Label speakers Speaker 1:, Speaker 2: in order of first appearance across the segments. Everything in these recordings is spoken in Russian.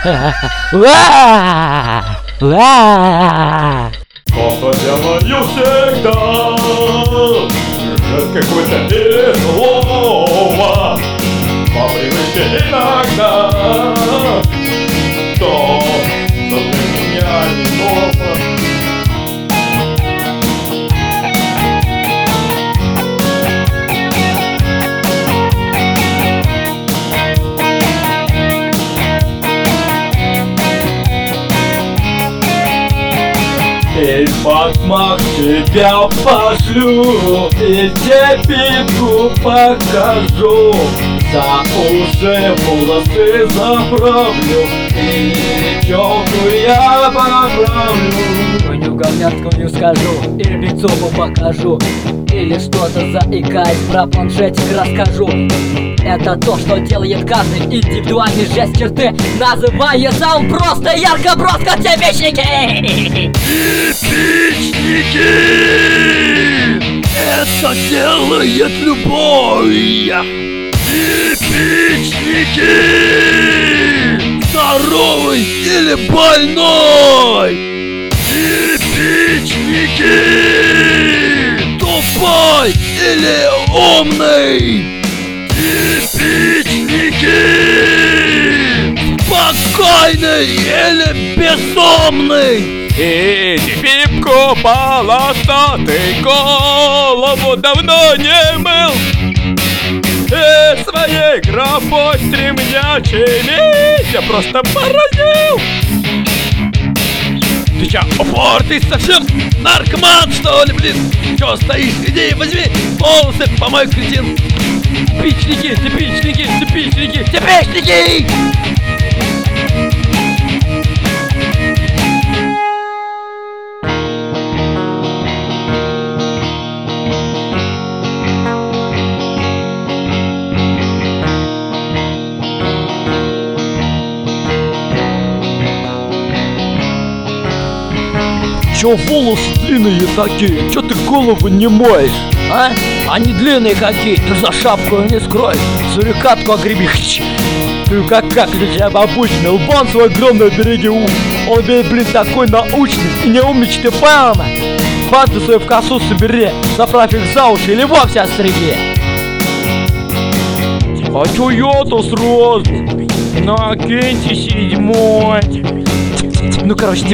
Speaker 1: Что-то делаю всегда, какое-то или слово, по привычке иногда, то для меня не норма. И бакмак тебя пошлю, и тебе пипку покажу, за уши волосы заправлю, и челку я поправлю.
Speaker 2: Хуйню говняткую скажу, или лицо покажу, или что-то заикаясь про планшетик расскажу. Это то, что делает каждый индивидуальный жест черты. Называется он просто ярко-броско типичники.
Speaker 3: Типичники! Это делает любой. Типичники! Здоровый или больной? Типичники! Тупой или умный? Типичники! Спокойный или безумный?
Speaker 1: Иди пипку полосатый, голову давно не мыл, и своей графой стремнячими я просто поразил.
Speaker 3: Ты чё, упортый совсем? Наркоман, что ли, блин? Чё стоишь? Иди, возьми волосы, помой, кретин. Типичники, типичники, типичники, типичники!
Speaker 4: Чё волосы длинные такие? Чё ты голову не моешь? А? Они длинные какие, ты за шапку не скрой. Сурикатку огреби. Ты как люди обычные, лбан свой огромный береги ум. Он, блин, такой научный и не умничай, ты понял? Банты свою в косу собери, заправь их за уши или вовсе остриги. А чё я-то сразу? Накиньте седьмой. Ну, короче,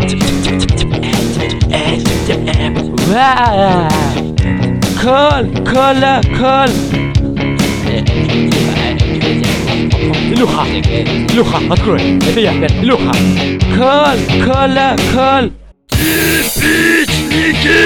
Speaker 4: Коля. Илюха, открой. Это я, Илюха. Коля.
Speaker 3: Типичники!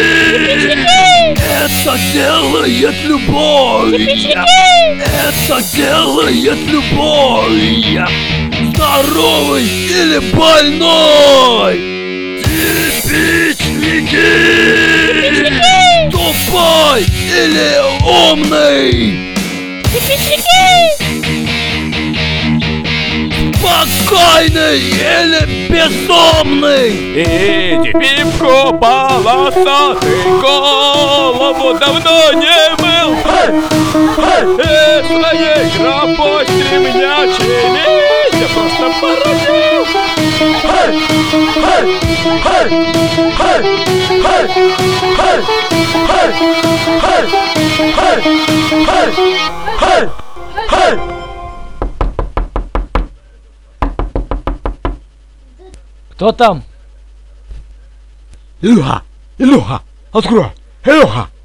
Speaker 3: Это делает любой! Это делает любой! Здоровый или больной! Типичники! Тупой или умный! Спокойный или безумный?
Speaker 1: Иди пипку полосатый, голову давно не мыл, и своей графой стремнячими я просто поразил.
Speaker 4: Кто там? Илюха, открой. Илюха.